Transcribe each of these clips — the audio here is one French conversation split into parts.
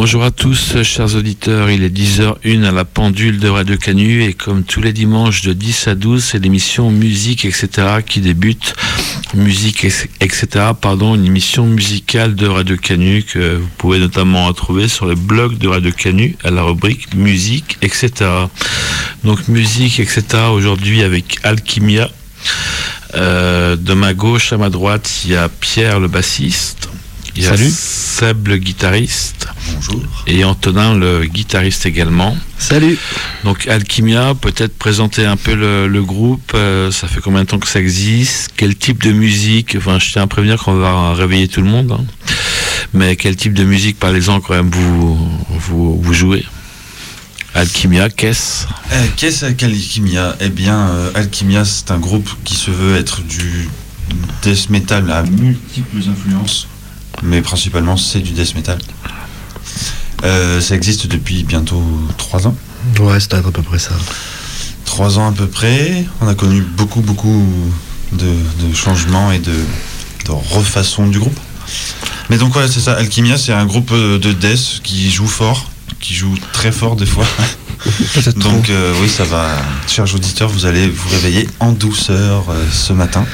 Bonjour à tous, chers auditeurs, il est 10h01 à la pendule de Radio Canu et comme tous les dimanches de 10 à 12, c'est l'émission Musique, etc. qui débute. Musique, etc. Une émission musicale de Radio Canu que vous pouvez notamment retrouver sur le blog de Radio Canu à la rubrique Musique, etc. Donc Musique, etc. aujourd'hui avec Alchimia. De ma gauche à ma droite, il y a Pierre le bassiste. Il y a Seb le guitariste. Bonjour. Et Antonin le guitariste également. Salut. Donc Alchimia, peut-être présenter un peu le groupe. Ça fait combien de temps que ça existe? Quel type de musique? Enfin, je tiens à prévenir qu'on va réveiller tout le monde. Hein. Mais quel type de musique, parlez-en quand même, vous jouez? Alchimia, qu'est-ce qu'Alchimia? Eh bien, Alchimia, c'est un groupe qui se veut être du death metal à multiples influences. Mais principalement c'est du death metal. Ça existe depuis bientôt 3 ans. Ouais, c'est à peu près ça. 3 ans à peu près. On a connu beaucoup de changements et de refaçon du groupe. Mais donc ouais, c'est ça, Alchimia, c'est un groupe de death qui joue fort, qui joue très fort des fois. Donc oui, ça va, chers auditeurs, vous allez vous réveiller en douceur ce matin.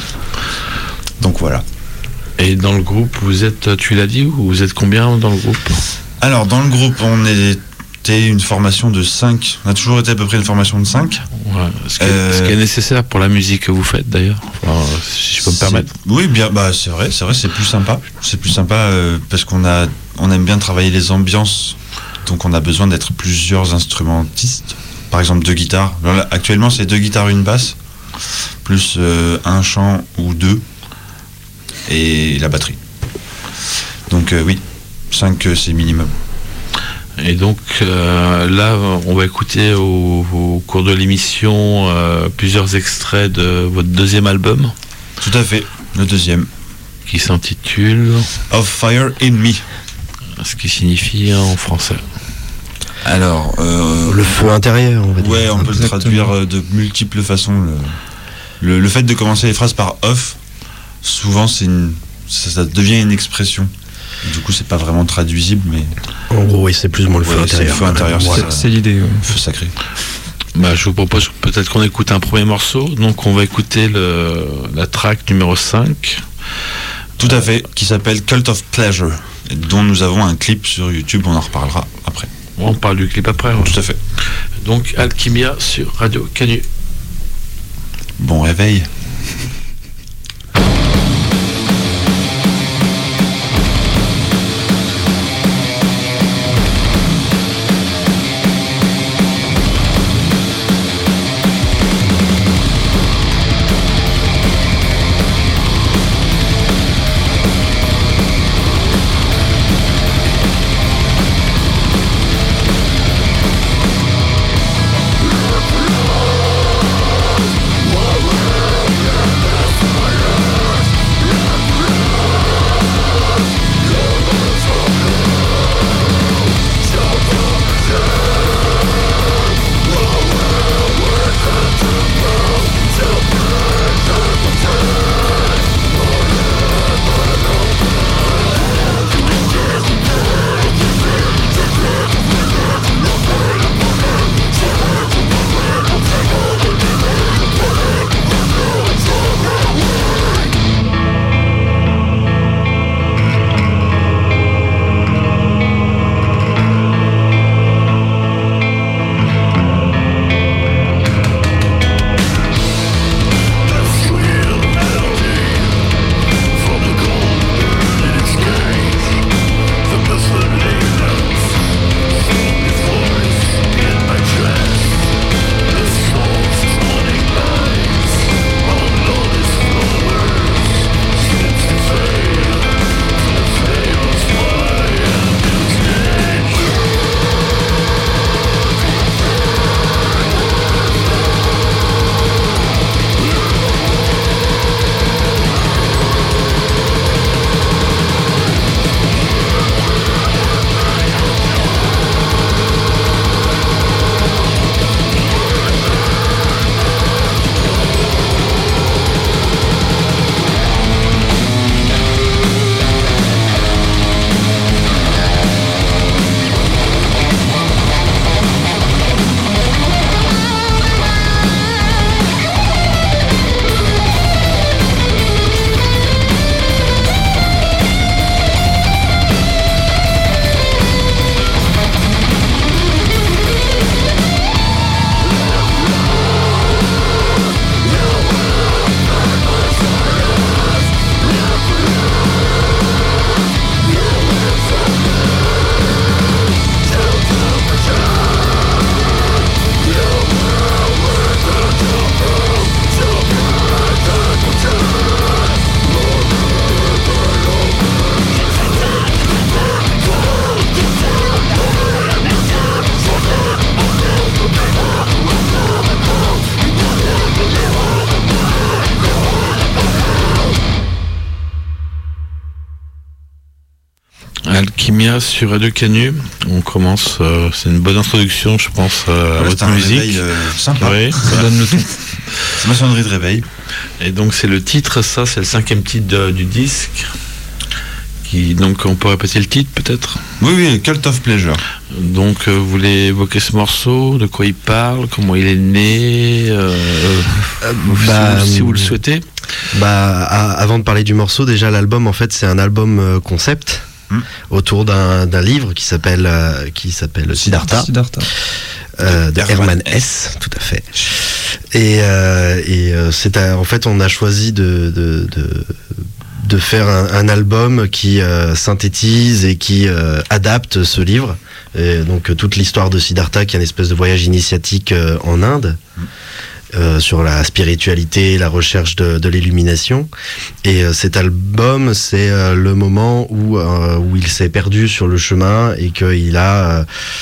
Donc voilà. Et dans le groupe, vous êtes, tu l'as dit, vous êtes combien dans le groupe? Alors, dans le groupe, on était une formation de 5. On a toujours été à peu près une formation de 5. Ouais, ce qui est nécessaire pour la musique que vous faites, d'ailleurs, si je peux me permettre. Oui, bien, bah, c'est vrai, c'est plus sympa. C'est plus sympa parce qu'on aime bien travailler les ambiances. Donc, on a besoin d'être plusieurs instrumentistes. Par exemple, 2 guitares. Là, actuellement, c'est 2 guitares, 1 basse, plus un chant ou 2. Et la batterie. Donc oui, 5 c'est minimum. Et donc là, on va écouter au cours de l'émission plusieurs extraits de votre deuxième album. Tout à fait, le deuxième. Qui s'intitule Of Fire in Me. Ce qui signifie en français. Alors... le feu intérieur, on va dire. Ouais, on peut le traduire de multiples façons. Le fait de commencer les phrases par off, souvent ça devient une expression. Du coup, c'est pas vraiment traduisible, mais en gros, oui, c'est plus ou moins le feu intérieur. Le feu intérieur, c'est l'idée. Feu sacré. Bah, je vous propose peut-être qu'on écoute un premier morceau. Donc, on va écouter la track numéro 5. Tout à fait, qui s'appelle Cult of Pleasure, et dont nous avons un clip sur YouTube. On en reparlera après. On parle du clip après. Ouais. Tout à fait. Donc, Alchimia sur Radio Canu. Bon réveil. Whoa. Alchimia sur Radio Canu. On commence, c'est une bonne introduction, je pense, à votre musique. Sympa. Oui, ça donne le ton. C'est ma sonnerie de réveil. Et donc c'est le titre, ça c'est le 5e titre du disque. Donc on peut répéter le titre peut-être ? Oui, Cult of Pleasure. Donc vous voulez évoquer ce morceau, de quoi il parle, comment il est né, si vous le souhaitez. Avant de parler du morceau, déjà l'album en fait c'est un album concept autour d'un livre qui s'appelle Siddhartha. De Hermann Hesse, tout à fait. Et en fait on a choisi de faire un album qui synthétise et qui adapte ce livre. Et donc toute l'histoire de Siddhartha, qui est une espèce de voyage initiatique en Inde, sur la spiritualité, la recherche de l'illumination. Et cet album, c'est le moment où il s'est perdu sur le chemin et qu'il a...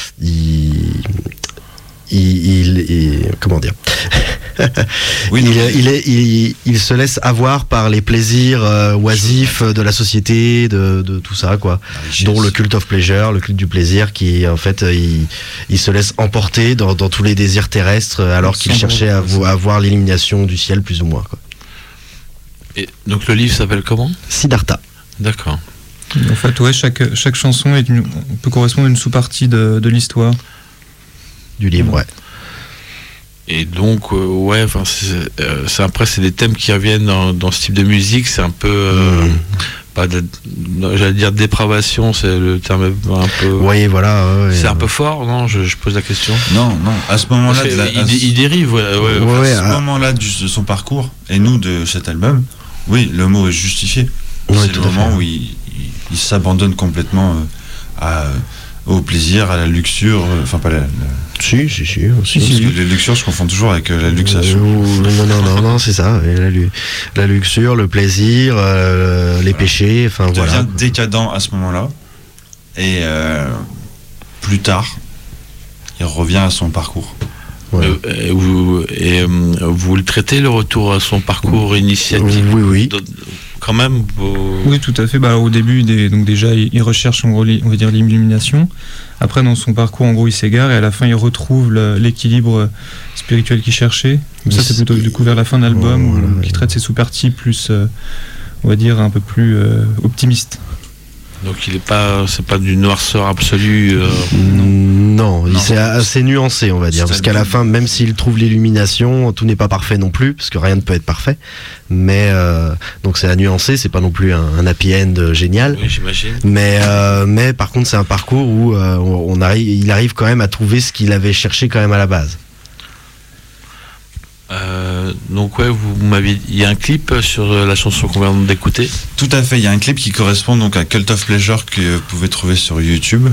comment dire oui, il se laisse avoir par les plaisirs oisifs de la société, de tout ça quoi, dont le cult of pleasure, le culte du plaisir, qui en fait il se laisse emporter dans tous les désirs terrestres alors qu'il cherchait à voir l'illumination du ciel plus ou moins quoi. Et donc le livre s'appelle comment ? Siddhartha. D'accord. En fait ouais, chaque chanson peut correspondre à une sous-partie de l'histoire du livre, ouais. Et donc, après, c'est des thèmes qui reviennent dans ce type de musique. C'est un peu, j'allais dire dépravation, c'est le terme un peu. Oui, voilà. C'est un peu fort, non ? Je pose la question. Non. À ce moment-là, il dérive. À ce moment-là de son parcours, et nous de cet album, oui, le mot est justifié. C'est le moment où il s'abandonne complètement au plaisir, à la luxure, enfin pas la... Si. Parce que les luxures, je confonds toujours avec la luxation. Non, c'est ça. La luxure, le plaisir, les péchés, enfin voilà. Il devient décadent à ce moment-là. Et plus tard, il revient à son parcours. Ouais. Vous le traitez, le retour à son parcours initiatique ? Oui. Quand même Oui, tout à fait. Au début, donc déjà, il recherche, on va dire, l'illumination. Après, dans son parcours, en gros, il s'égare et à la fin, il retrouve l'équilibre spirituel qu'il cherchait. Donc ça, c'est plutôt découvert à la fin de l'album, qui traite ses sous-parties plus, on va dire, un peu plus optimistes. Donc c'est pas du noirceur absolu. Non, c'est assez nuancé, on va dire, parce qu'à la fin, même s'il trouve l'illumination, tout n'est pas parfait non plus, parce que rien ne peut être parfait. Mais donc c'est à nuancer, c'est pas non plus un happy end génial. Oui, j'imagine. Mais par contre, c'est un parcours où il arrive quand même à trouver ce qu'il avait cherché quand même à la base. Donc il y a un clip sur la chanson qu'on vient d'écouter. Tout à fait, il y a un clip qui correspond donc à Cult of Pleasure que vous pouvez trouver sur YouTube.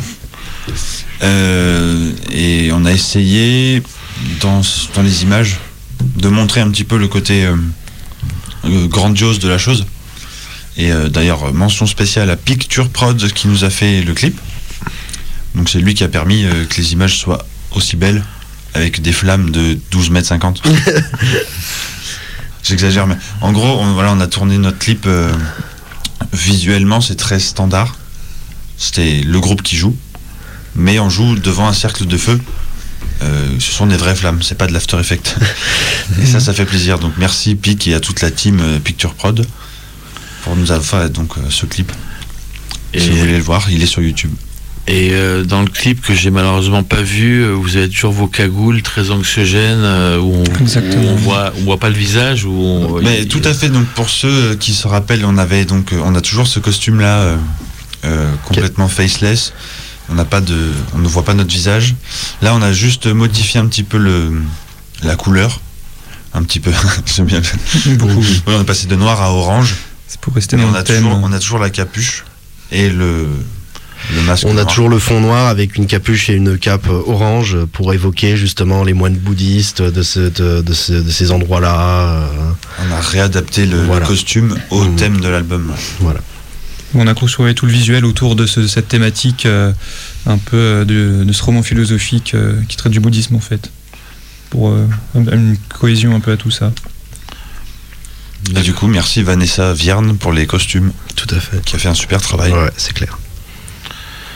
Et on a essayé dans les images de montrer un petit peu le côté grandiose de la chose. Et d'ailleurs, mention spéciale à Picture Prod qui nous a fait le clip. Donc c'est lui qui a permis que les images soient aussi belles, avec des flammes de 12,50 m. J'exagère, mais en gros, on a tourné notre clip. Visuellement, c'est très standard. C'était le groupe qui joue, mais on joue devant un cercle de feu. Ce sont des vraies flammes, c'est pas de l'After Effects. Et ça fait plaisir. Donc merci Pic et à toute la team Picture Prod pour nous avoir fait donc ce clip. Et si vous voulez le voir, il est sur YouTube. Et dans le clip que j'ai malheureusement pas vu, vous avez toujours vos cagoules très anxiogènes où on voit pas le visage. Mais tout à fait. Donc pour ceux qui se rappellent, on a toujours ce costume là complètement faceless. On ne voit pas notre visage. Là, on a juste modifié un petit peu la couleur, un petit peu. J'aime bien. Beaucoup. Oui, on est passé de noir à orange. C'est pour rester dans le thème. On a toujours la capuche et le masque. On a toujours le fond noir avec une capuche et une cape orange pour évoquer justement les moines bouddhistes de ces endroits-là. On a réadapté le costume au thème de l'album. Voilà. On a construit tout le visuel autour de cette thématique un peu de ce roman philosophique qui traite du bouddhisme en fait, pour une cohésion un peu à tout ça. Et du coup, merci Vanessa Vierne pour les costumes. Tout à fait. Qui a fait un super travail. Ouais, c'est clair.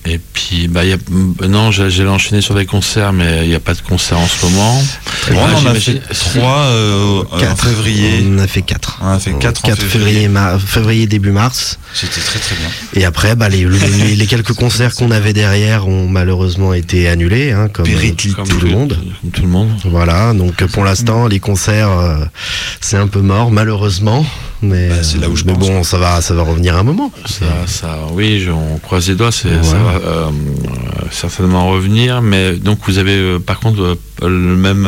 Et puis, j'allais enchaîner sur des concerts, mais il n'y a pas de concerts en ce moment. On en a fait 3 en février. On a fait 4. On a fait 4 en février, début mars. C'était très très bien. Et après, les quelques concerts qu'on avait derrière ont malheureusement été annulés, comme tout le monde. Comme tout le monde. Voilà, donc pour l'instant, les concerts, c'est un peu mort, malheureusement. Mais c'est là où je pense. Bon, ça va revenir un moment. Oui, on croise les doigts, ça va certainement revenir. Mais donc vous avez par contre le même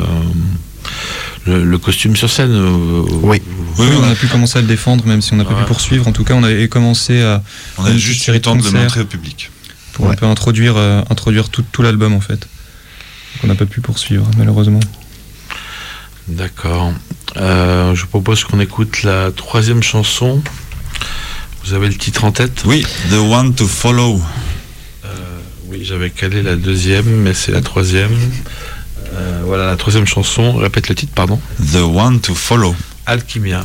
le costume sur scène. Oui, on a pu commencer à le défendre, même si on n'a pas pu poursuivre. En tout cas, on avait commencé à. On a juste eu le temps de le montrer au public pour un peu introduire tout l'album en fait. Donc on n'a pas pu poursuivre malheureusement. D'accord. Je propose qu'on écoute la 3e chanson. Vous avez le titre en tête ? Oui, The One to Follow. Oui, j'avais calé la 2e, mais c'est la 3e. Voilà, la 3e chanson. Répète le titre, pardon. The One to Follow. Alchimia.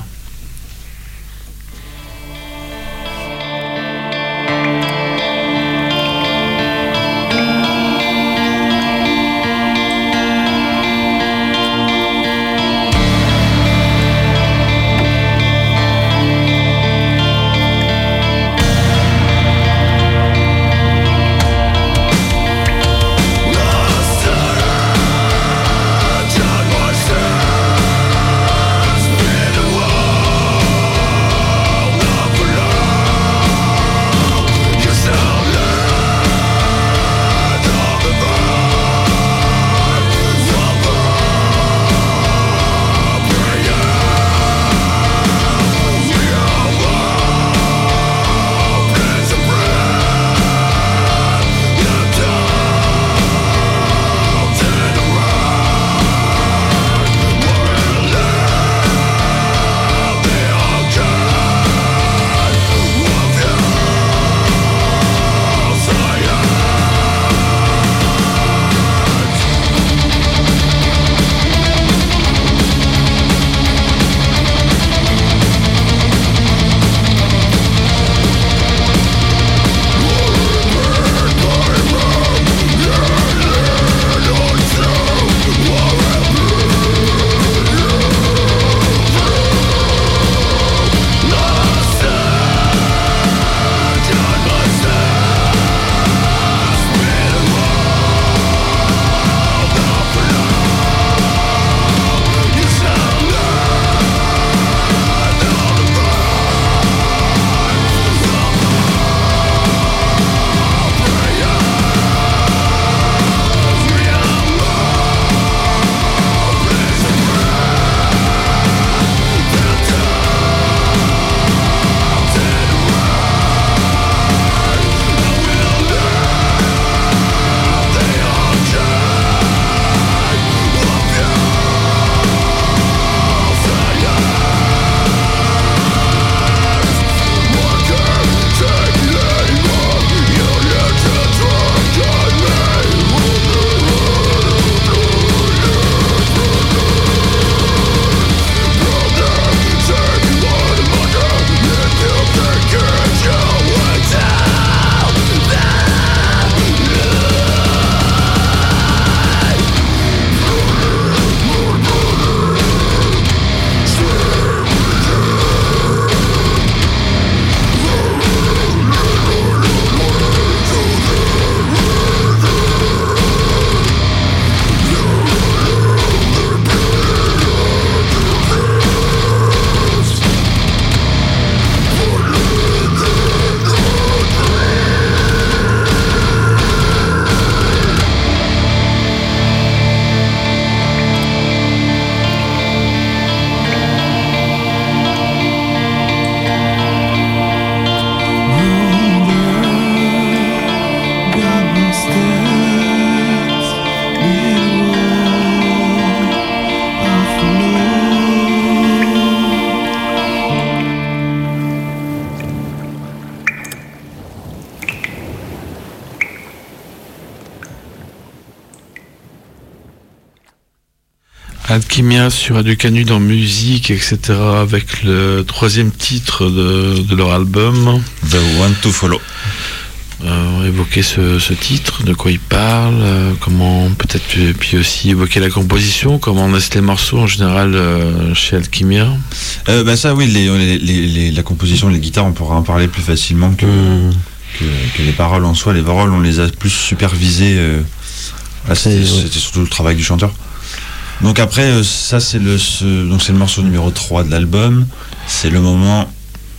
Alchimia sur Radio Canu dans musique, etc. avec le 3e titre de leur album. The One to Follow. Et évoquer ce titre, de quoi il parle, comment peut-être puis aussi évoquer la composition, comment on laisse les morceaux en général chez Alchimia. Ça oui, la composition, les guitares, on pourra en parler plus facilement que les paroles en soi. Les paroles, on les a plus supervisées. C'était surtout le travail du chanteur. Donc après, ça c'est le morceau numéro 3 de l'album. C'est le moment,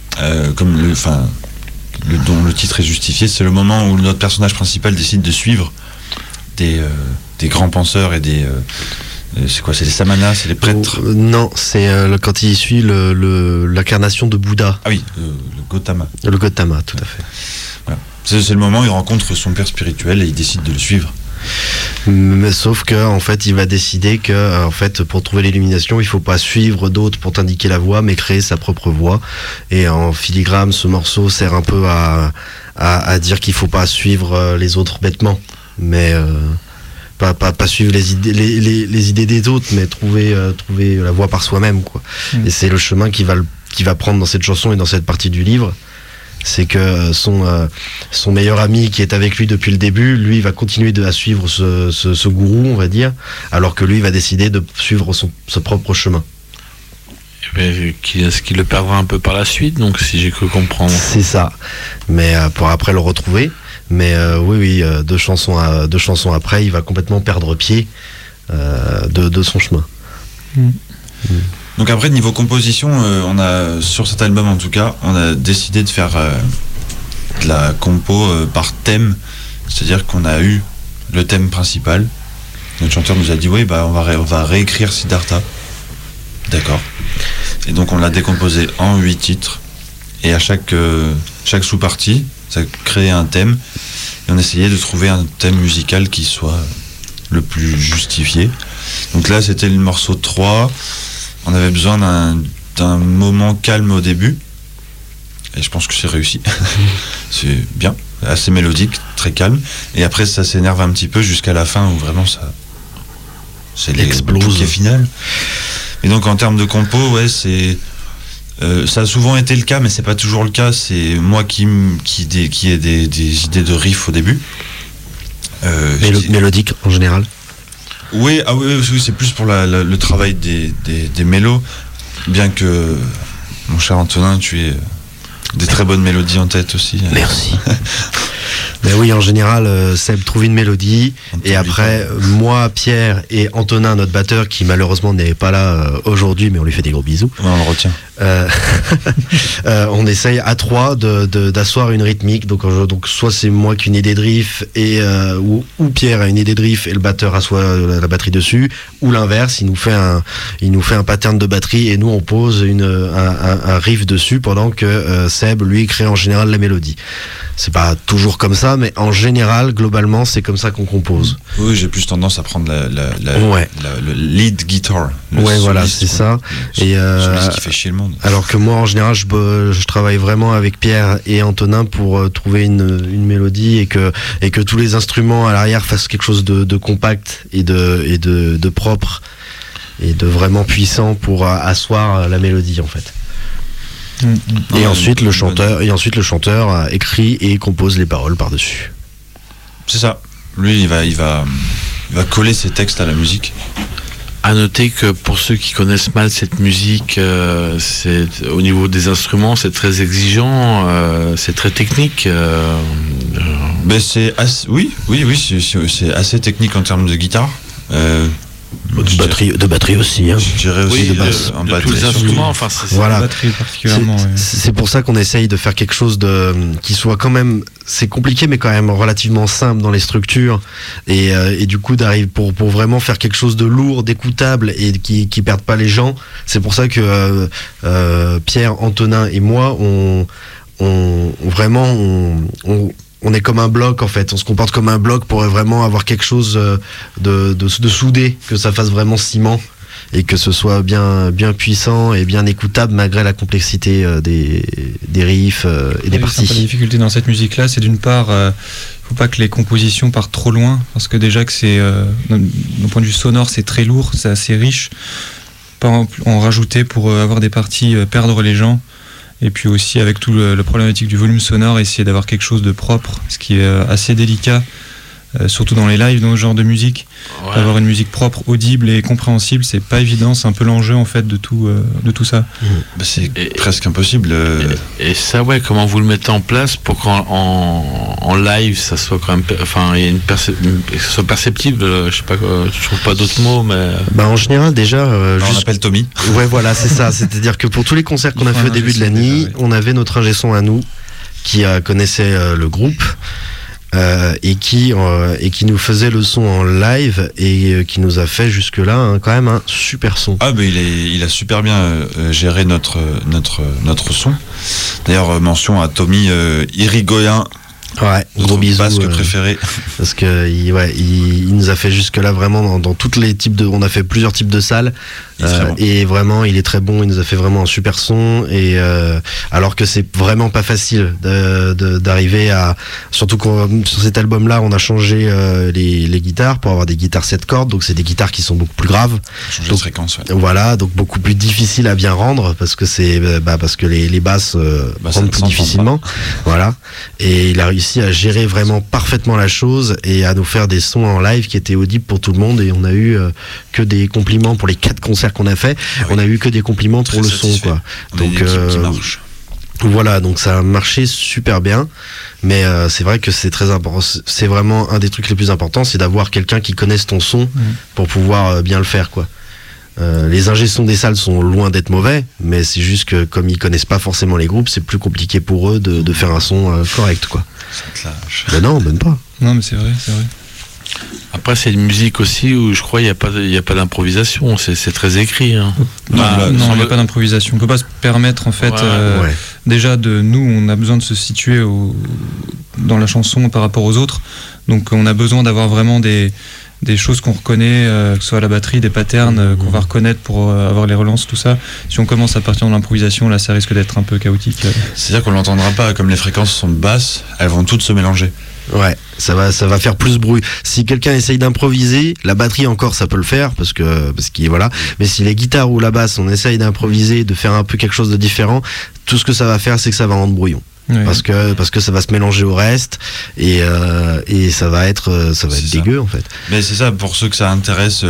dont le titre est justifié, c'est le moment où notre personnage principal décide de suivre des grands penseurs et des... c'est quoi, c'est les samanas, c'est les prêtres? Non, c'est quand il suit l'incarnation de Bouddha. Ah oui, le Gautama. Le Gautama, tout à fait. Voilà. C'est le moment où il rencontre son père spirituel et il décide de le suivre. Mais sauf que en fait il va décider que en fait pour trouver l'illumination il faut pas suivre d'autres pour t'indiquer la voie mais créer sa propre voie, et en filigrane ce morceau sert un peu à dire qu'il faut pas suivre les autres bêtement, mais pas suivre les idées des autres, mais trouver la voie par soi-même, quoi. Et c'est le chemin qu'il va prendre dans cette chanson et dans cette partie du livre. C'est que son meilleur ami qui est avec lui depuis le début, lui va continuer à suivre ce gourou, on va dire, alors que lui va décider de suivre son propre chemin. Est-ce qu'il le perdra un peu par la suite, donc si j'ai cru comprendre? C'est ça, mais pour après le retrouver. Mais oui, deux chansons après, il va complètement perdre pied de son chemin. Donc après, niveau composition, on a, sur cet album en tout cas, on a décidé de faire de la compo par thème. C'est-à-dire qu'on a eu le thème principal. Notre chanteur nous a dit oui, on va réécrire Siddhartha. D'accord. Et donc on l'a décomposé en 8 titres. Et à chaque sous-partie, ça créait un thème. Et on essayait de trouver un thème musical qui soit le plus justifié. Donc là, c'était le morceau 3. On avait besoin d'un moment calme au début. Et je pense que c'est réussi. C'est bien, assez mélodique, très calme. Et après, ça s'énerve un petit peu jusqu'à la fin où vraiment c'est l'explose final. Et donc en termes de compo, ouais, ça a souvent été le cas, mais c'est pas toujours le cas. C'est moi qui ai des idées de riff au début. Mélodique en général. Oui, c'est plus pour le travail des mélos. Bien que, mon cher Antonin, tu aies des très bonnes mélodies en tête aussi. Merci. Mais oui, en général, Seb trouve une mélodie, et après, moi, Pierre et Antonin, notre batteur, qui malheureusement n'est pas là aujourd'hui, mais on lui fait des gros bisous. Ouais, on le retient. On essaye à 3 d'asseoir une rythmique. Donc soit c'est moi qui ai une idée de riff, ou Pierre a une idée de riff et le batteur assoit la batterie dessus, ou l'inverse, il nous fait un pattern de batterie et nous on pose un riff dessus pendant que Seb lui crée en général la mélodie. C'est pas toujours comme ça, mais en général, globalement, c'est comme ça qu'on compose. Oui, j'ai plus tendance à prendre le lead guitar. Ouais, voilà, c'est ça. Et ce qui fait chier le monde. Alors que moi, en général, je travaille vraiment avec Pierre et Antonin pour trouver une mélodie, et que tous les instruments à l'arrière fassent quelque chose de compact et de propre et de vraiment puissant pour asseoir la mélodie, en fait. Et ensuite le chanteur écrit et compose les paroles par-dessus. C'est ça. Lui, il va coller ses textes à la musique. À noter que pour ceux qui connaissent mal cette musique, c'est au niveau des instruments, c'est très exigeant, c'est très technique. Mais c'est oui, c'est assez technique en termes de guitare. De batterie aussi, hein. Je dirais aussi de basse, de tous les instruments, enfin voilà. Batterie particulièrement. C'est pour ça qu'on essaye de faire quelque chose qui soit quand même, c'est compliqué mais quand même relativement simple dans les structures, et du coup d'arriver pour vraiment faire quelque chose de lourd, d'écoutable et qui perde pas les gens. C'est pour ça que Pierre, Antonin et moi on est comme un bloc, en fait. On se comporte comme un bloc pour vraiment avoir quelque chose de soudé, que ça fasse vraiment ciment et que ce soit bien puissant et bien écoutable malgré la complexité des riffs et des parties. La difficulté dans cette musique-là, c'est d'une part, faut pas que les compositions partent trop loin, parce que déjà que c'est, d'un point de vue sonore, c'est très lourd, c'est assez riche. Pas en rajouter pour avoir des parties perdre les gens Et puis aussi avec tout le problématique du volume sonore, essayer d'avoir quelque chose de propre, ce qui est assez délicat. Surtout dans les lives, dans ce genre de musique, avoir une musique propre, audible et compréhensible, c'est pas évident, c'est un peu l'enjeu en fait de tout ça. C'est presque impossible. Et ça, comment vous le mettez en place pour qu'en live ça soit quand même, soit perceptible, je sais pas, je trouve pas d'autres mots, mais. En général, déjà. On appelle Tommy. Ouais, voilà, c'est ça. C'est-à-dire que pour tous les concerts qu'on a fait au début de l'année, on avait notre ingé son à nous qui connaissait le groupe. Et qui nous faisait le son en live et qui nous a fait jusque-là quand même un super son. Il a super bien géré notre son. D'ailleurs, mention à Tommy Irigoyen. Ouais, gros bisous. Basque préféré. Parce que il nous a fait jusque-là vraiment dans toutes les types de. On a fait plusieurs types de salles. Et vraiment, il est très bon. Il nous a fait vraiment un super son. Et alors que c'est vraiment pas facile d'arriver à. Surtout sur cet album-là, on a changé les guitares pour avoir des guitares 7 cordes. Donc c'est des guitares qui sont beaucoup plus graves. Changer de fréquence. Ouais. Voilà, donc beaucoup plus difficile à bien rendre parce que parce que les basses rendent plus difficilement. Voilà. Et il a réussi à gérer vraiment parfaitement la chose et à nous faire des sons en live qui étaient audibles pour tout le monde. Et on a eu que des compliments pour les 4 concerts qu'on a fait. On a eu que des compliments pour le son, quoi. Donc qui marche. Voilà, donc ça a marché super bien. Mais c'est vrai que c'est très important. C'est vraiment un des trucs les plus importants, c'est d'avoir quelqu'un qui connaisse ton son pour pouvoir bien le faire, quoi. Les ingé sons des salles sont loin d'être mauvais, mais c'est juste que comme ils connaissent pas forcément les groupes, c'est plus compliqué pour eux de faire un son correct, quoi. Mais non, même pas. Non, mais c'est vrai. Après, c'est une musique aussi où je crois il y a pas d'improvisation, c'est très écrit. Hein. Non, il n'y a pas d'improvisation. On peut pas se permettre en fait. Déjà on a besoin de se situer dans la chanson par rapport aux autres. Donc on a besoin d'avoir vraiment des choses qu'on reconnaît, que ce soit la batterie, des patterns qu'on va reconnaître pour avoir les relances, tout ça. Si on commence à partir de l'improvisation, là, ça risque d'être un peu chaotique. C'est-à-dire qu'on l'entendra pas, comme les fréquences sont basses, elles vont toutes se mélanger. Ouais, ça va faire plus bruit. Si quelqu'un essaye d'improviser, la batterie encore ça peut le faire parce qu'il voilà. Mais si les guitares ou la basse, on essaye d'improviser, de faire un peu quelque chose de différent, tout ce que ça va faire, c'est que ça va rendre brouillon. Oui. Parce que ça va se mélanger au reste et ça va être dégueu en fait. Mais c'est ça, pour ceux que ça intéresse,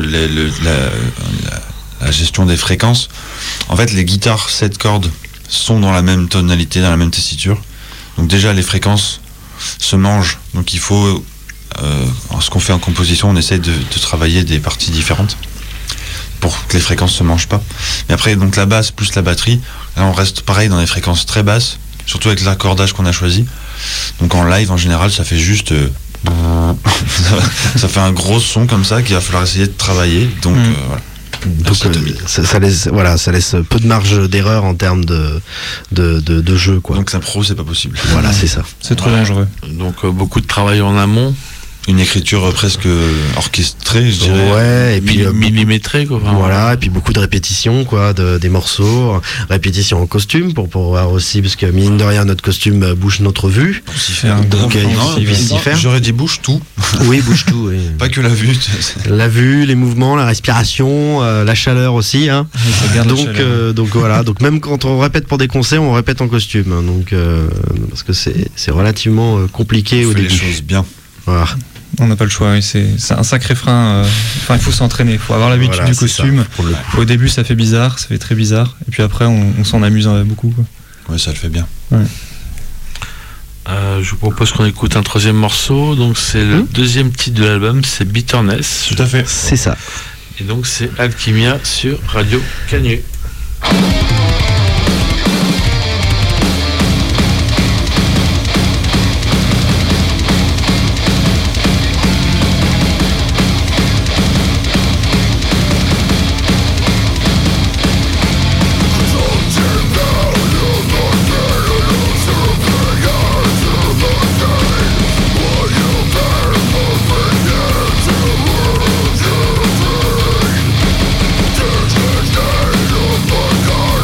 la gestion des fréquences. En fait, les guitares 7 cordes sont dans la même tonalité, dans la même tessiture. Donc déjà, les fréquences se mangent. Donc il faut, ce qu'on fait en composition, on essaye de travailler des parties différentes pour que les fréquences se mangent pas. Mais après, donc la basse plus la batterie, là on reste pareil dans des fréquences très basses. Surtout avec l'accordage qu'on a choisi. Donc en live, en général, ça fait juste... ça fait un gros son comme ça qu'il va falloir essayer de travailler. Donc voilà. Donc, ça laisse peu de marge d'erreur en termes de jeu, quoi. Donc l'impro, c'est pas possible. Voilà, c'est ça. C'est trop dangereux. Donc beaucoup de travail en amont. Une écriture presque orchestrée, je dirais. Ouais, et puis millimétrée, quoi. Voilà, et puis beaucoup de répétitions, quoi, des morceaux, répétitions en costume pour pouvoir aussi, parce que mine de rien, notre costume bouge notre vue. Pour s'y faire. Donc il s'y faire. J'aurais dit bouge tout. Oui, bouge tout. Oui. Pas que la vue. La vue, les mouvements, la respiration, la chaleur aussi. Hein. Donc voilà. Donc même quand on répète pour des concerts, on répète en costume. Hein, donc parce que c'est relativement compliqué au début. On fait les choses bien. Voilà. On n'a pas le choix, oui. C'est un sacré frein. Enfin, il faut s'entraîner, il faut avoir l'habitude du costume. Au début, ça fait bizarre, ça fait très bizarre. Et puis après, on s'en amuse beaucoup, quoi. Ouais, ça le fait bien. Ouais. Je vous propose qu'on écoute un 3e morceau. Donc, c'est le 2e titre de l'album, c'est Bitterness. Tout à fait. C'est ça. Et donc, c'est Alchimia sur Radio Canu. God.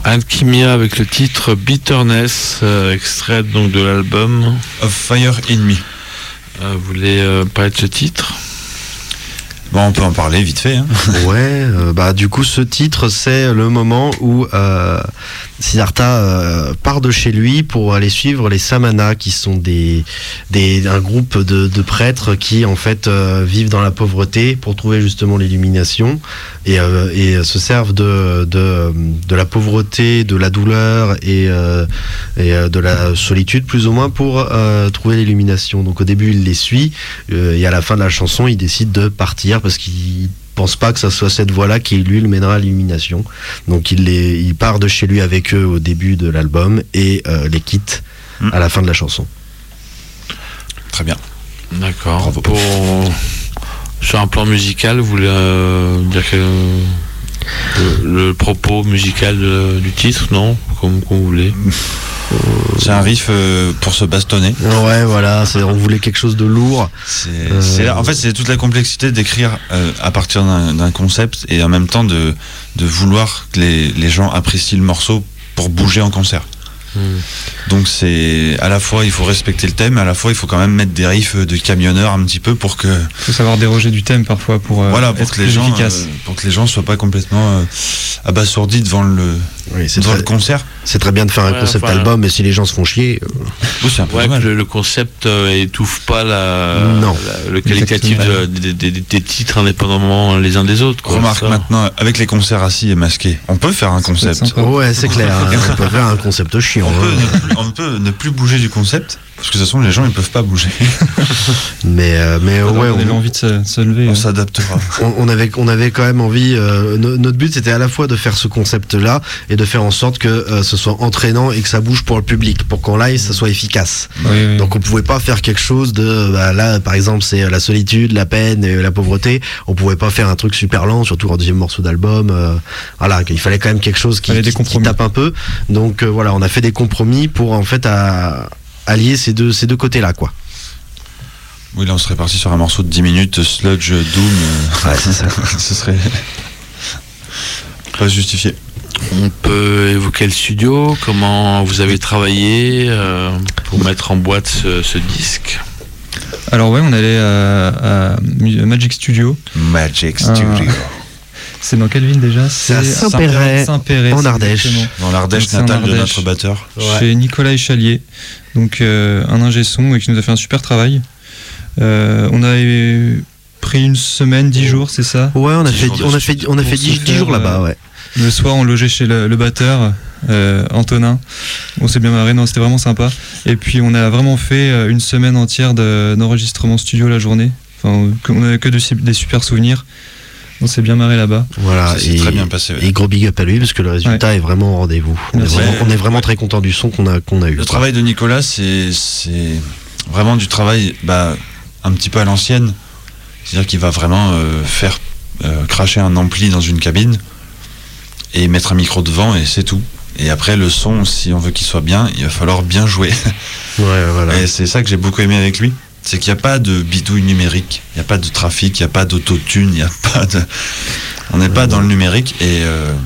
Alchimia avec le titre Bitterness, extrait donc de l'album Of Fire in Me. Vous voulez parler de ce titre ? Bon, on peut en parler vite fait. Hein. Ouais, du coup, ce titre, c'est le moment où Siddhartha part de chez lui pour aller suivre les Samana, qui sont un groupe de prêtres qui, en fait, vivent dans la pauvreté pour trouver justement l'illumination et se servent de la pauvreté, de la douleur et de la solitude, plus ou moins, pour trouver l'illumination. Donc, au début, il les suit et à la fin de la chanson, il décide de partir parce qu'il pense pas que ça soit cette voie-là qui lui le mènera à l'illumination. Donc il part de chez lui avec eux au début de l'album et les quitte à la fin de la chanson. Très bien. D'accord. Sur un plan musical, vous voulez dire que le propos musical du titre, non ? Comme vous voulez. C'est un riff pour se bastonner. Ouais, voilà, on voulait quelque chose de lourd. En fait, c'est toute la complexité d'écrire à partir d'un concept et en même temps de vouloir que les gens apprécient le morceau pour bouger en concert. Donc c'est à la fois il faut respecter le thème, à la fois il faut quand même mettre des riffs de camionneurs un petit peu pour que. Il faut savoir déroger du thème parfois pour être que les gens pour que les gens soient pas complètement abasourdis devant le concert. C'est très bien de faire un concept album, mais si les gens se font chier. C'est un peu dommage. Le concept étouffe pas le qualitatif des titres indépendamment les uns des autres. Remarque maintenant avec les concerts assis et masqués, on peut faire un concept. Ouais, c'est clair. On peut faire un concept chiant. On peut ne plus bouger du concept parce que de toute façon les gens ils peuvent pas bouger. mais ouais, on avait envie de se lever. On s'adaptera. On avait quand même envie. Notre but c'était à la fois de faire ce concept là et de faire en sorte que ce soit entraînant et que ça bouge pour le public, pour qu'en live ça soit efficace. Oui. Donc on pouvait pas faire quelque chose de là par exemple c'est la solitude, la peine et la pauvreté. On pouvait pas faire un truc super lent, surtout en deuxième morceau d'album. Voilà, il fallait quand même quelque chose qui tape un peu. Donc voilà, on a fait des compromis pour en fait allier ces deux côtés là quoi. Oui, là on serait parti sur un morceau de 10 minutes sludge doom. Ouais, c'est ça. Ce serait pas justifié. On peut évoquer le studio, comment vous avez travaillé pour mettre en boîte ce disque. Alors ouais, on allait à Magic Studio. Magic Studio. C'est dans quelle ville déjà ? C'est à Saint-Péret, en Ardèche. Dans l'Ardèche natale de notre batteur. Chez Nicolas Échalier, donc un ingé son et qui nous a fait un super travail. On avait pris une semaine, 10 jours, c'est ça ? Ouais, on a fait 10 jours là-bas, ouais. Le soir, on logeait chez le batteur, Antonin. On s'est bien marré, non, c'était vraiment sympa. Et puis, on a vraiment fait une semaine entière d'enregistrement studio la journée. Enfin, on n'avait que des super souvenirs. On s'est bien marré là-bas. Voilà, c'est très bien passé. Ouais. Et gros big up à lui parce que le résultat est vraiment au rendez-vous. On est vraiment très content du son qu'on a eu. Le travail de Nicolas, c'est vraiment du travail un petit peu à l'ancienne. C'est-à-dire qu'il va vraiment faire cracher un ampli dans une cabine et mettre un micro devant et c'est tout. Et après le son, si on veut qu'il soit bien, il va falloir bien jouer. Ouais, voilà. Et c'est ça que j'ai beaucoup aimé avec lui. C'est qu'il n'y a pas de bidouille numérique, il n'y a pas de trafic, il n'y a pas d'autotune, il n'y a pas de... On n'est pas dans le numérique et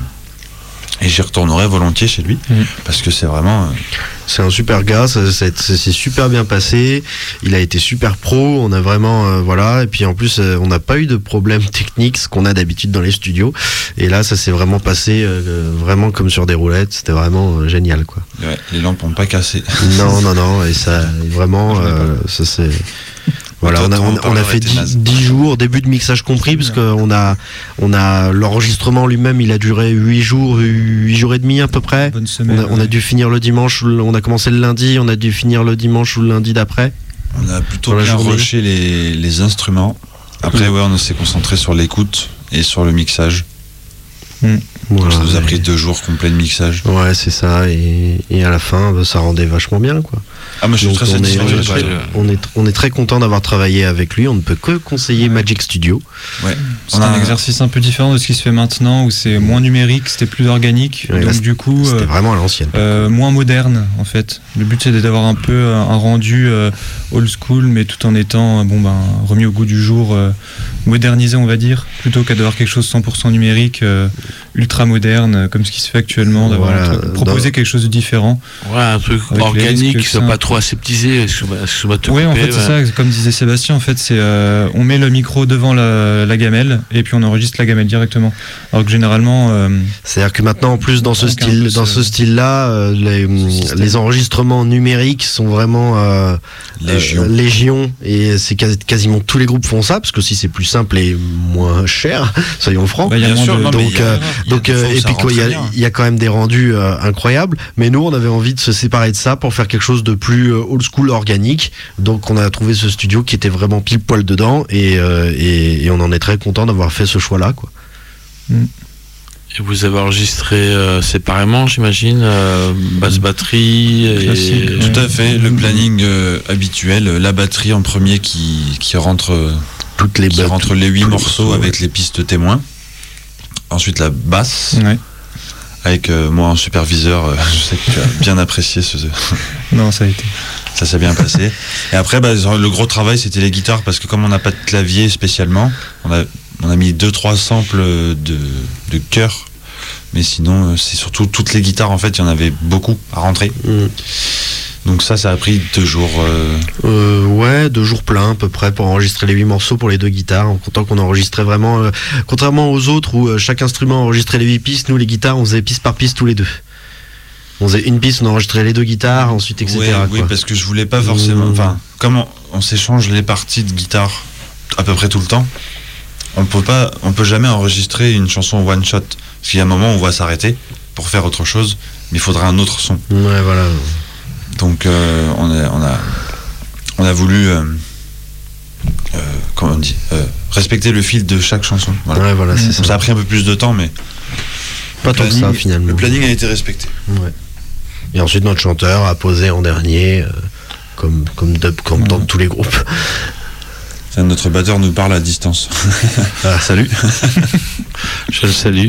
j'y retournerai volontiers chez lui parce que c'est vraiment... C'est un super gars, ça s'est super bien passé, il a été super pro, on a vraiment... voilà, et puis en plus on n'a pas eu de problème technique, ce qu'on a d'habitude dans les studios, et là ça s'est vraiment passé vraiment comme sur des roulettes, c'était vraiment génial quoi. Ouais, les lampes n'ont pas cassé. Non, et ça vraiment... ça c'est... Voilà, on a fait 10 jours, début de mixage compris, parce qu'on a l'enregistrement lui-même, il a duré 8 jours et demi à peu près. Bonne semaine, on a dû finir le dimanche, on a commencé le lundi, on a dû finir le dimanche ou le lundi d'après. On a plutôt bien rushé les instruments. Après, on s'est concentré sur l'écoute et sur le mixage. Voilà, ça nous a pris 2 jours complets de mixage. Ouais, c'est ça, et à la fin, ça rendait vachement bien, quoi. Ah, moi je suis très satisfait. On est très content d'avoir travaillé avec lui. On ne peut que conseiller Magic Studio. Ouais. C'est un exercice un peu différent de ce qui se fait maintenant, où c'est moins numérique, c'était plus organique. Ouais, donc du coup, c'était vraiment à l'ancienne. Moins moderne en fait. Le but c'est d'avoir un peu un rendu old school, mais tout en étant remis au goût du jour moderniser, on va dire, plutôt qu'à d'avoir quelque chose 100% numérique, ultra moderne, comme ce qui se fait actuellement, d'avoir proposer quelque chose de différent. Ouais, un truc organique, qui soit pas trop aseptisé. Oui, en fait, c'est ça, comme disait Sébastien, en fait, c'est on met le micro devant la gamelle et puis on enregistre la gamelle directement. Alors que généralement. C'est-à-dire que maintenant, en plus, dans ce style-là, les enregistrements numériques sont vraiment légion, et c'est quasiment tous les groupes font ça, parce que si c'est plus simple et moins cher, soyons francs. Bien sûr, et puis il y a quand même des rendus incroyables, mais nous on avait envie de se séparer de ça pour faire quelque chose de plus old school, organique. Donc on a trouvé ce studio qui était vraiment pile poil dedans, et on en est très content d'avoir fait ce choix là, quoi. Et vous avez enregistré séparément, j'imagine, basse batterie et... Tout à fait, le planning habituel, la batterie en premier qui rentre rentre les 8 morceaux avec les pistes témoins. Ensuite la basse, avec moi en superviseur, je sais que tu as bien apprécié ce... Non, ça a été. Ça s'est bien passé. Et après, le gros travail, c'était les guitares, parce que comme on n'a pas de clavier spécialement, on a mis 2-3 samples de chœur, mais sinon c'est surtout toutes les guitares, en fait il y en avait beaucoup à rentrer. Donc ça a pris 2 jours. 2 jours pleins à peu près pour enregistrer les 8 morceaux pour les 2 guitares, en comptant qu'on enregistrait vraiment, contrairement aux autres où chaque instrument enregistrait les 8 pistes, nous les guitares on faisait piste par piste tous les 2. On faisait une piste, on enregistrait les 2 guitares, ensuite etc. Oui, parce que je voulais pas forcément... Enfin, comme on s'échange les parties de guitare à peu près tout le temps, on peut jamais enregistrer une chanson one shot, parce qu'il y a un moment où on va s'arrêter pour faire autre chose, mais il faudra un autre son. Ouais, voilà. Donc on a voulu comment on dit, respecter le fil de chaque chanson. Voilà. Ouais, voilà, c'est ça. Ça a pris un peu plus de temps, mais pas tant que ça finalement. Le planning a été respecté. Ouais. Et ensuite notre chanteur a posé en dernier, comme dans tous les groupes. Notre batteur nous parle à distance. Salut. Je le salue.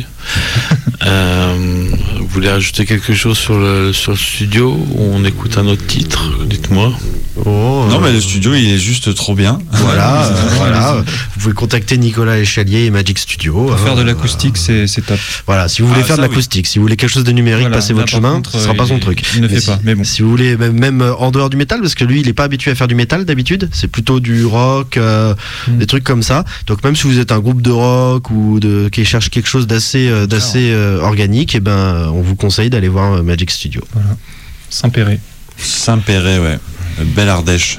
Vous voulez ajouter quelque chose sur le studio, ou on écoute un autre titre? Dites-moi. Non, mais le studio il est juste trop bien. Voilà. Vous pouvez contacter Nicolas Échalier et Magic Studio. Pour faire de l'acoustique, c'est top. Voilà, si vous voulez faire de l'acoustique, si vous voulez quelque chose de numérique, passez votre chemin, ce sera pas son truc. Il ne fait pas, mais bon. Si vous voulez, même en dehors du métal, parce que lui il est pas habitué à faire du métal d'habitude, c'est plutôt du rock, des trucs comme ça. Donc même si vous êtes un groupe de rock ou qui cherche quelque chose d'assez organique, on vous conseille d'aller voir Magic Studio. Voilà. Saint-Péret, ouais. Belle Ardèche.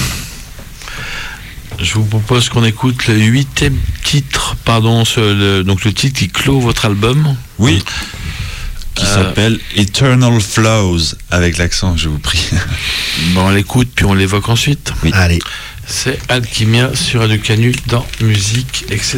Je vous propose qu'on écoute le 8e titre, donc le titre qui clôt votre album. Oui. Qui s'appelle Eternal Flows, avec l'accent, je vous prie. On l'écoute puis on l'évoque ensuite. Oui. Allez. C'est Alchimia sur Radio Canu dans musique, etc.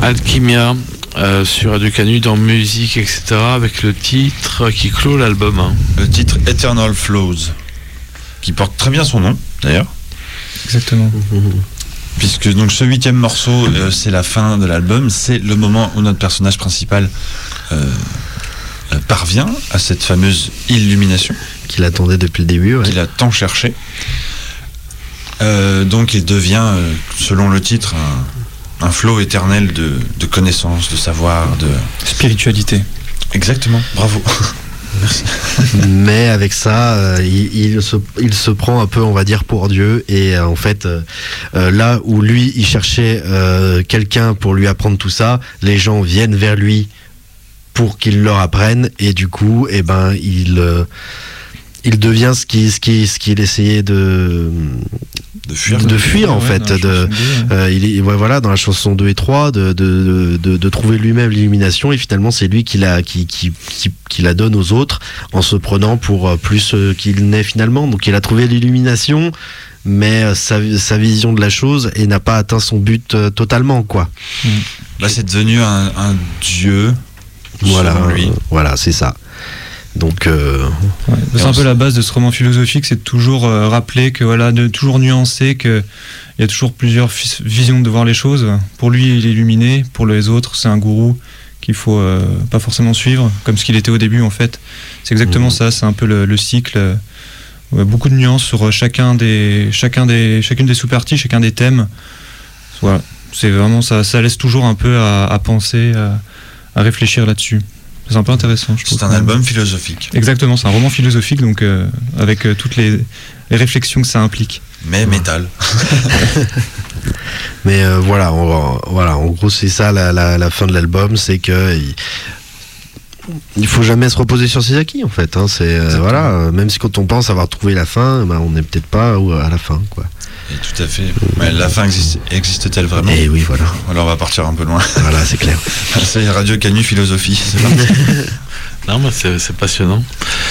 Alchimia sur Radio Canu dans musique, etc. avec le titre qui clôt l'album. Le titre Eternal Flows, qui porte très bien son nom d'ailleurs. Exactement. Puisque donc ce 8e morceau, c'est la fin de l'album, c'est le moment où notre personnage principal parvient à cette fameuse illumination. Qu'il attendait depuis le début. Qu'il a tant cherché. Donc il devient, selon le titre, un flot éternel de connaissances, de savoir, de... spiritualité. Exactement, bravo. Merci. Mais avec ça, il se prend un peu, on va dire, pour Dieu. Et en fait, là où lui, il cherchait quelqu'un pour lui apprendre tout ça, les gens viennent vers lui pour qu'il leur apprenne. Et du coup, eh ben, il devient ce qu'il essayait de fuir en fait. Voilà, dans la chanson 2 et 3, de trouver lui-même l'illumination, et finalement c'est lui qui la donne aux autres en se prenant pour plus qu'il n'est finalement. Donc il a trouvé l'illumination, mais sa vision de la chose, et n'a pas atteint son but totalement, quoi. Là c'est devenu un dieu. Voilà, voilà, c'est ça. Donc, c'est un peu la base de ce roman philosophique, c'est de toujours rappeler que voilà, de toujours nuancer qu'il y a toujours plusieurs visions de voir les choses. Pour lui, il est illuminé. Pour les autres, c'est un gourou qu'il faut pas forcément suivre, comme ce qu'il était au début en fait. C'est exactement ça. C'est un peu le cycle. Beaucoup de nuances sur chacune des sous-parties, chacun des thèmes. Voilà, c'est vraiment ça. Ça laisse toujours un peu à penser, à réfléchir là-dessus. C'est un peu intéressant, je trouve. C'est un album philosophique. Exactement, c'est un roman philosophique, donc avec toutes les réflexions que ça implique. Mais métal. Mais voilà, en gros c'est ça la fin de l'album, c'est que il faut jamais se reposer sur ses acquis en fait. Hein, c'est voilà, même si quand on pense avoir trouvé la fin, on n'est peut-être pas à la fin, quoi. Et tout à fait. Mais la fin existe-t-elle vraiment ? Et oui, voilà. Alors on va partir un peu loin. Voilà, c'est clair. C'est Radio Canu Philosophie, c'est parti. Non, mais c'est passionnant.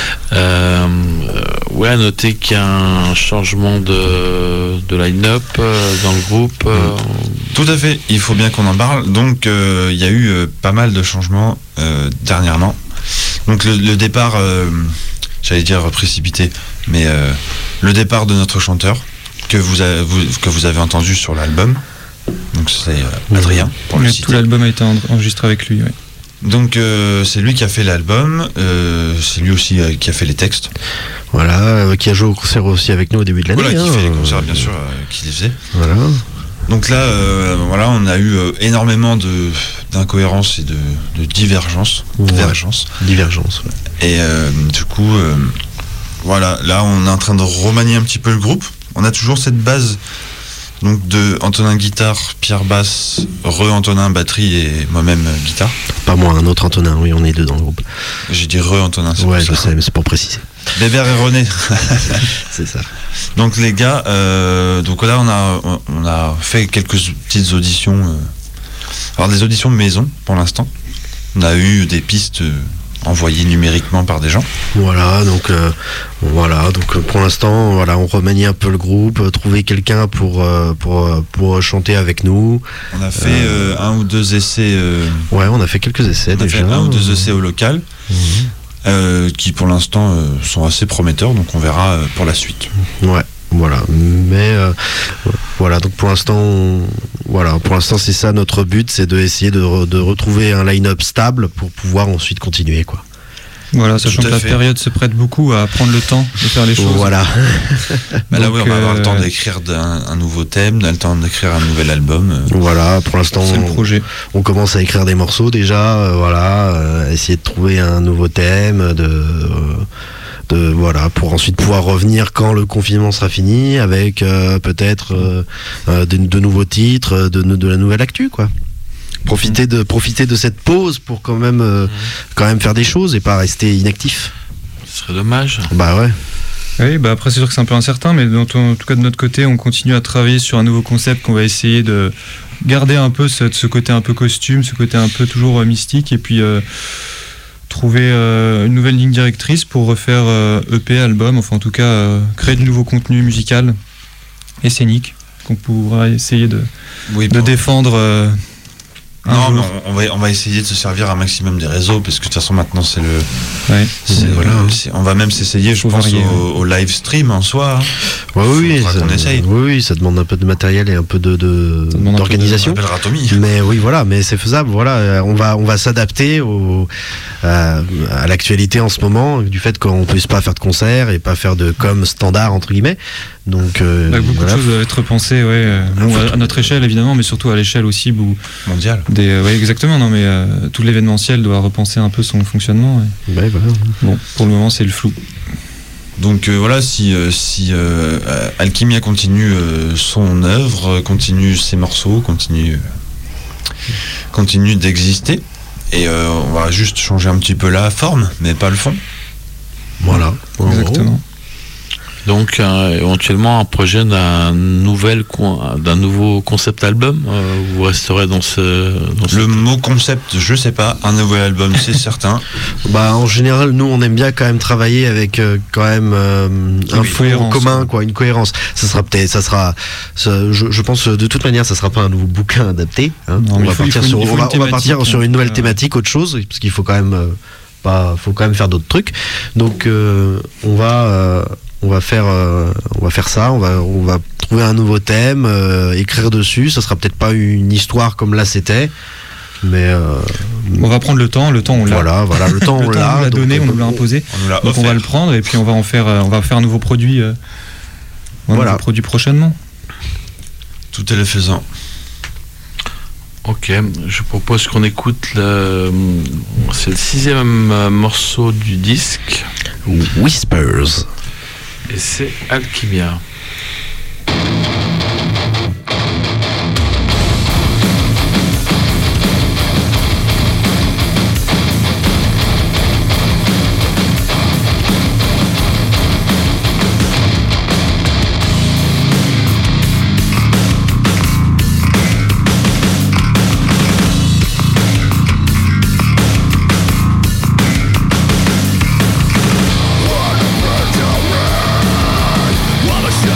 Ouais, à noter qu'il y a un changement de line-up dans le groupe. Tout à fait, il faut bien qu'on en parle. Donc il y a eu pas mal de changements dernièrement. Donc le départ, j'allais dire précipité, mais le départ de notre chanteur, que vous avez entendu sur l'album. Donc c'est Adrien, pour le citer. Tout l'album a été enregistré avec lui, oui. Donc c'est lui qui a fait l'album, c'est lui aussi qui a fait les textes. Voilà, qui a joué au concert aussi avec nous au début de l'année. Voilà, qui fait les concerts bien sûr, qui les faisait. Voilà. Donc là, voilà, on a eu énormément d'incohérences et de divergences. Divergence, ouais. Et du coup, voilà, là on est en train de remanier un petit peu le groupe. On a toujours cette base. Donc de Antonin guitare, Pierre basse, Antonin batterie et moi-même guitare. Pas moi, un autre Antonin, oui, on est deux dans le groupe. J'ai dit Antonin, c'est ouais, je sais, mais c'est pour préciser. Bébert et René. C'est ça. Donc les gars, donc là on a fait quelques petites auditions. Alors des auditions de maison pour l'instant. On a eu des pistes envoyées numériquement par des gens. Voilà, donc pour l'instant, voilà, on remanie un peu le groupe, trouver quelqu'un pour chanter avec nous. On a fait un ou deux essais. Ouais, on a fait quelques essais déjà. On a fait un ou deux essais au local, qui pour l'instant sont assez prometteurs, donc on verra pour la suite. Ouais. Voilà, mais voilà, donc pour l'instant c'est ça notre but, c'est d'essayer de retrouver un line-up stable pour pouvoir ensuite continuer, quoi. Voilà, sachant que la période se prête beaucoup à prendre le temps de faire les choses. Voilà. Bah là, oui, on va avoir le temps d'écrire un nouveau thème, on a le temps d'écrire un nouvel album. Voilà, pour l'instant, c'est le projet. On commence à écrire des morceaux déjà, essayer de trouver un nouveau thème, voilà, pour ensuite pouvoir revenir quand le confinement sera fini avec peut-être de nouveaux titres, de la nouvelle actu, quoi. Profiter de cette pause pour quand même faire des choses et pas rester inactif. Ce serait dommage. Bah ouais. Oui, bah après c'est sûr que c'est un peu incertain, mais en tout cas de notre côté, on continue à travailler sur un nouveau concept qu'on va essayer de garder un peu ce côté un peu costume, ce côté un peu toujours mystique, et puis trouver une nouvelle ligne directrice pour refaire EP, album, enfin en tout cas créer de nouveaux contenus musicaux et scéniques qu'on pourra essayer de défendre Non, mais on va essayer de se servir un maximum des réseaux, parce que de toute façon maintenant c'est le. Ouais. On va même s'essayer, je pense, au live stream en soi. Oui, ça demande un peu de matériel et un peu d'organisation. Mais oui, voilà, mais c'est faisable. Voilà, on va s'adapter à l'actualité en ce moment, du fait qu'on ne puisse pas faire de concert et pas faire de com standard entre guillemets. Donc beaucoup de choses doivent être pensées, à notre échelle évidemment, mais surtout à l'échelle aussi mondiale. Exactement. Non, mais tout l'événementiel doit repenser un peu son fonctionnement. Voilà. Bon, pour le moment, c'est le flou. Donc si Alchimia continue son œuvre, continue ses morceaux, continue d'exister, et on va juste changer un petit peu la forme, mais pas le fond. Voilà. Exactement. Donc éventuellement un projet d'un nouveau concept album, vous resterez dans le mot concept, je sais pas, un nouvel album c'est certain. En général nous on aime bien quand même travailler avec quand même un fond commun, une cohérence. Je pense de toute manière ça sera pas un nouveau bouquin adapté, hein. On va partir sur une nouvelle thématique, autre chose, parce qu'il faut quand même faire d'autres trucs. Donc on va faire ça, on va trouver un nouveau thème, écrire dessus. Ça sera peut-être pas une histoire comme là c'était, mais on va prendre le temps on l'a. Voilà, le temps on l'a donné, on nous l'a imposé. Donc on va le prendre et puis on va faire un nouveau produit. Un nouveau produit prochainement. Tout est le faisant. Ok, je propose qu'on écoute c'est le 6e morceau du disque. Whispers. Et c'est Alchimia. What a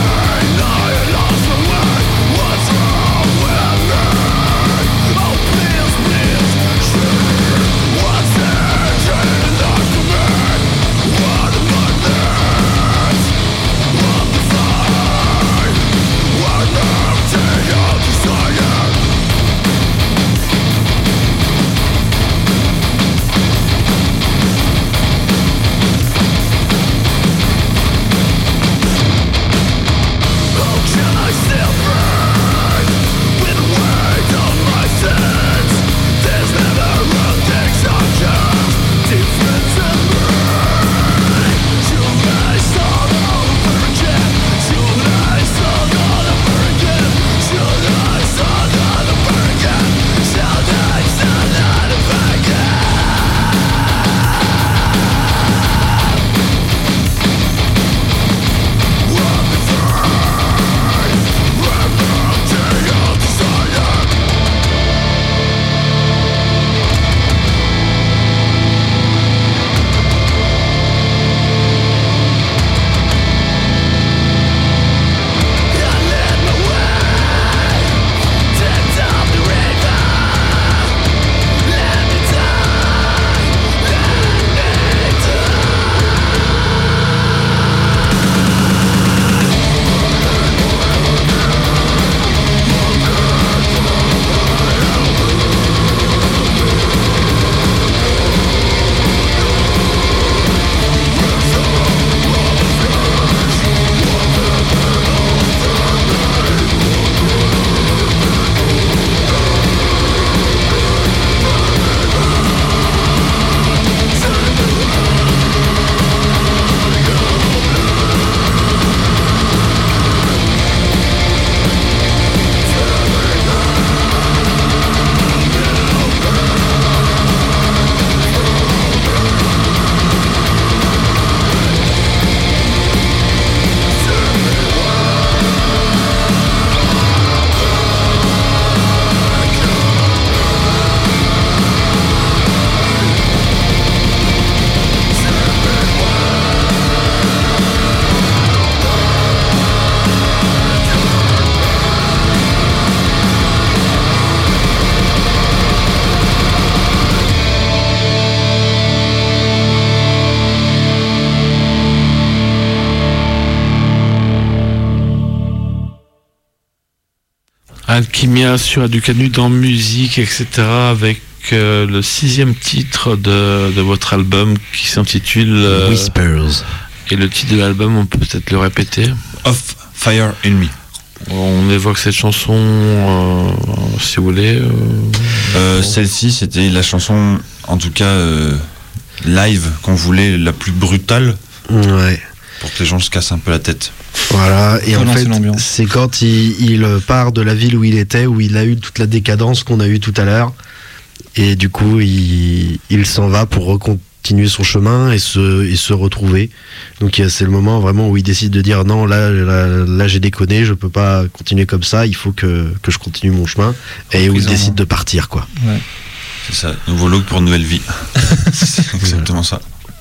Alchimia sur Radio Canu dans musique, etc. avec le 6e titre de votre album qui s'intitule Whispers. Et le titre de l'album, on peut peut-être le répéter. Of Fire in Me. On évoque cette chanson, si vous voulez. Celle-ci, c'était la chanson, en tout cas live, qu'on voulait la plus brutale. Ouais. Pour que les gens se cassent un peu la tête. Voilà, et en fait, c'est quand il part de la ville où il était, où il a eu toute la décadence qu'on a eue tout à l'heure. Et du coup, il s'en va pour continuer son chemin et se retrouver. Donc c'est le moment vraiment où il décide de dire non, là j'ai déconné, je peux pas continuer comme ça, il faut que je continue mon chemin. Et où il décide de partir, quoi. Ouais. C'est ça, nouveau look pour une nouvelle vie. C'est exactement ça.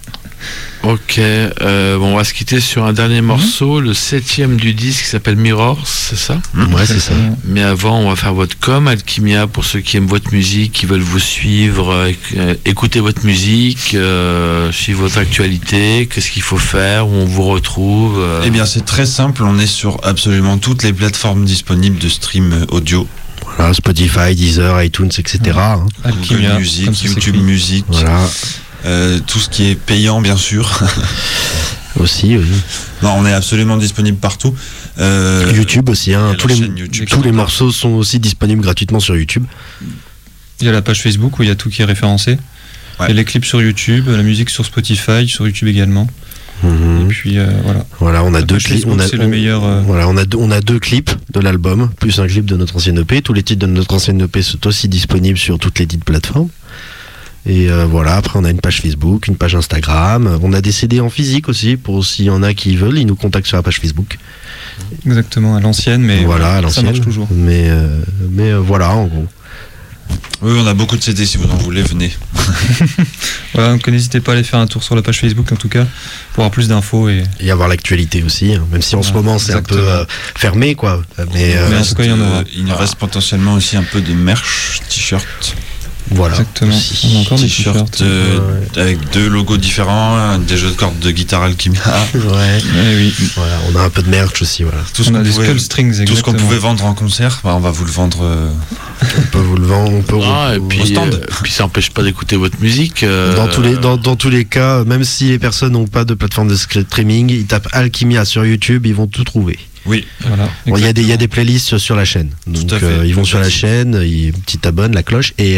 Ok, bon, on va se quitter sur un dernier morceau, le 7e du disque qui s'appelle Mirrors, c'est ça? Ouais, c'est ça. Mais avant, on va faire votre com, Alchimia, pour ceux qui aiment votre musique, qui veulent vous suivre, écouter votre musique, suivre votre actualité, qu'est-ce qu'il faut faire, où on vous retrouve. Eh bien, c'est très simple, on est sur absolument toutes les plateformes disponibles de stream audio. Voilà, Spotify, Deezer, iTunes, etc. Hein. Google Music, YouTube Music. Voilà. Tout ce qui est payant, bien sûr. Aussi, oui. Non, on est absolument disponible partout. YouTube aussi, hein. Tous les morceaux sont aussi disponibles gratuitement sur YouTube. Il y a la page Facebook où il y a tout qui est référencé. Ouais. Il y a les clips sur YouTube, la musique sur Spotify, sur YouTube également. Et puis voilà. Voilà, on a deux clips. C'est le meilleur. Voilà, on a 2 clips de l'album, plus un clip de notre ancienne EP. Tous les titres de notre ancienne EP sont aussi disponibles sur toutes les dites plateformes. Et voilà, après on a une page Facebook, une page Instagram, on a des CD en physique aussi, pour s'il y en a qui veulent, ils nous contactent sur la page Facebook. Exactement, à l'ancienne, mais voilà, à l'ancienne, ça marche toujours. Mais voilà, en gros. Oui, on a beaucoup de CD, si vous en voulez, venez. Voilà, donc n'hésitez pas à aller faire un tour sur la page Facebook en tout cas, pour avoir plus d'infos. Et avoir l'actualité aussi, hein, même si en ce moment c'est un peu fermé, quoi. Mais en tout cas, il nous reste potentiellement aussi un peu de merch, t-shirt. Voilà. Exactement. On a encore des t-shirts avec 2 logos différents, des jeux de cordes de guitare Alchimia. Ouais. Oui. Voilà, on a un peu de merch aussi, voilà. On a des skull strings, exactement. Tout ce qu'on pouvait vendre en concert, on va vous le vendre. On peut vous le vendre, au stand. Puis ça n'empêche pas d'écouter votre musique. Dans tous les cas, même si les personnes n'ont pas de plateforme de streaming, ils tapent Alchimia sur YouTube, ils vont tout trouver. Oui, voilà. Bon, il y a des playlists sur la chaîne. Donc ils vont sur la chaîne, ils petit abonnent, la cloche, et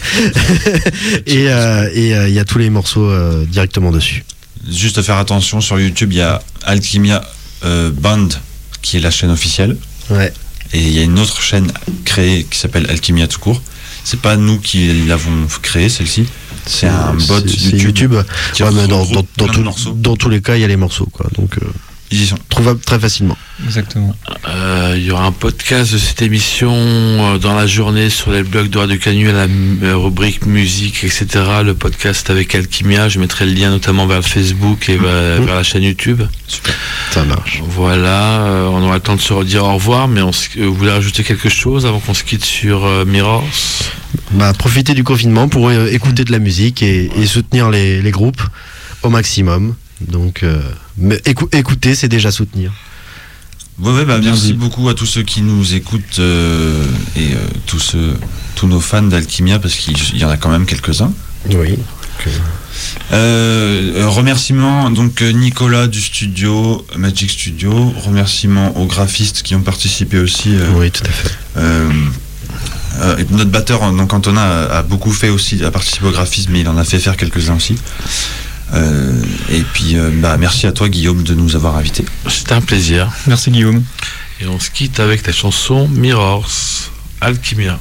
il y a tous les morceaux directement dessus. Juste à faire attention, sur YouTube, il y a Alchimia Band, qui est la chaîne officielle. Ouais. Et il y a une autre chaîne créée qui s'appelle Alchimia tout court. C'est pas nous qui l'avons créée, celle-ci. C'est un bot YouTube. Ouais, mais dans tous les cas, il y a les morceaux, quoi. Donc ils y sont. Trouvables très facilement. Exactement. Il y aura un podcast de cette émission dans la journée sur les blogs de Radio Canu, à la rubrique musique, etc. Le podcast avec Alchimia, je mettrai le lien notamment vers le Facebook et vers la chaîne YouTube. Super. Ça marche. Voilà, on aura le temps de se redire au revoir, mais vous voulez rajouter quelque chose avant qu'on se quitte sur Mirrors? Profitez du confinement pour écouter de la musique et soutenir les groupes au maximum. Donc écouter, c'est déjà soutenir. Ouais, merci beaucoup à tous ceux qui nous écoutent et tous nos fans d'Alchimia, parce qu'il y en a quand même quelques-uns. Oui. Remerciements donc Nicolas du studio Magic Studio, remerciements aux graphistes qui ont participé aussi. Oui, tout à fait. Notre batteur donc Antonin a beaucoup fait aussi, a participé au graphisme, mais il en a fait faire quelques-uns aussi. Et puis merci à toi Guillaume de nous avoir invités. C'était un plaisir. Merci Guillaume. Et on se quitte avec ta chanson Mirrors, Alchimia.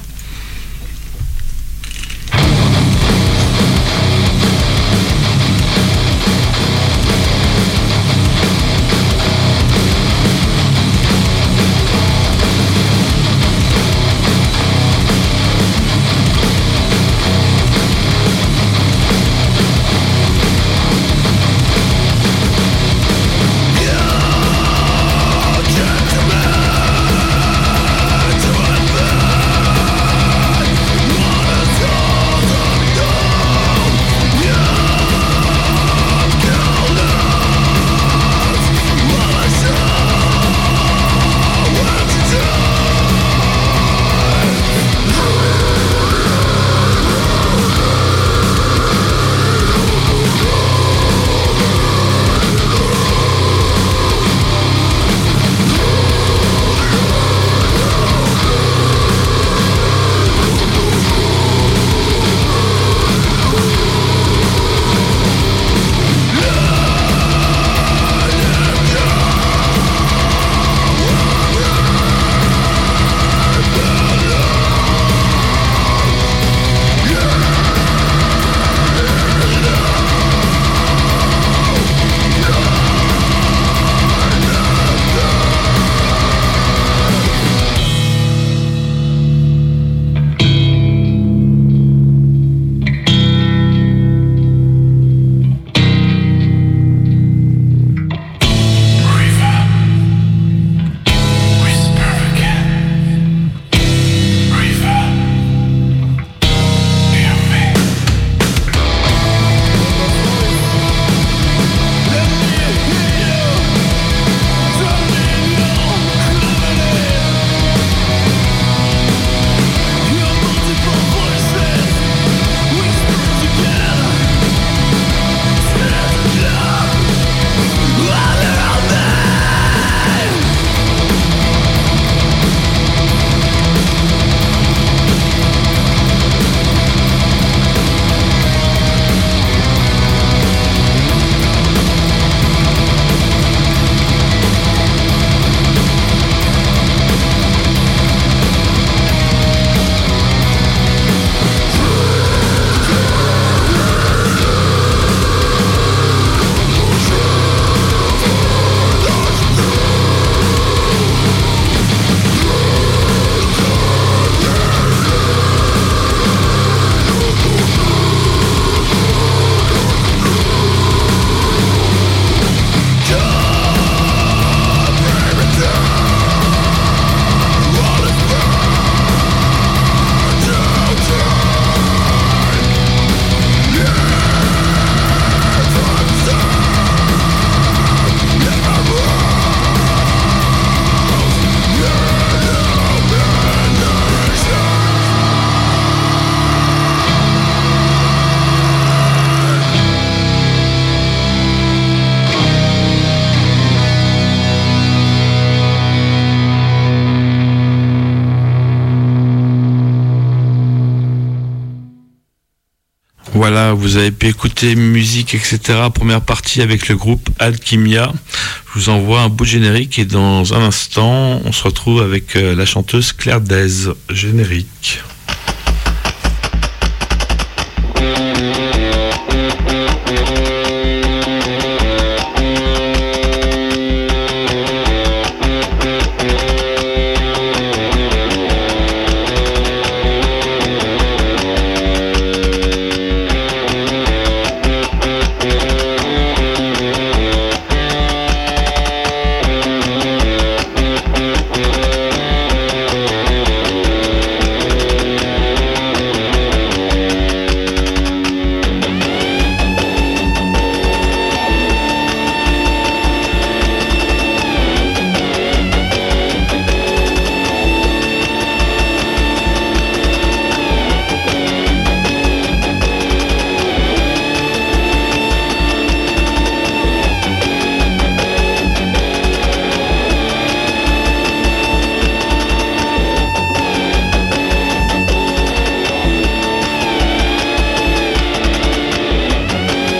Voilà, vous avez pu écouter musique, etc. Première partie avec le groupe Alchimia. Je vous envoie un bout de générique et dans un instant, on se retrouve avec la chanteuse Claire Daise. Générique.